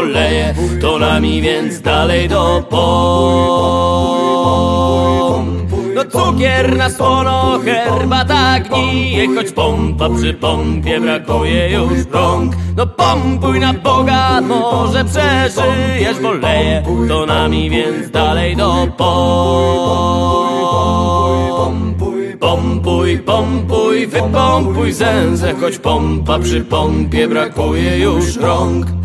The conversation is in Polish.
boleje, to nami więc dalej do pomp. No cukier na słono, herbata gnije, choć pompa przy pompie brakuje już rąk. No pompuj na Boga, może przeżyjesz, boleje, to nami więc dalej do pomp. Pompuj, pompuj, wypompuj zęzę, choć pompa przy pompie brakuje już rąk.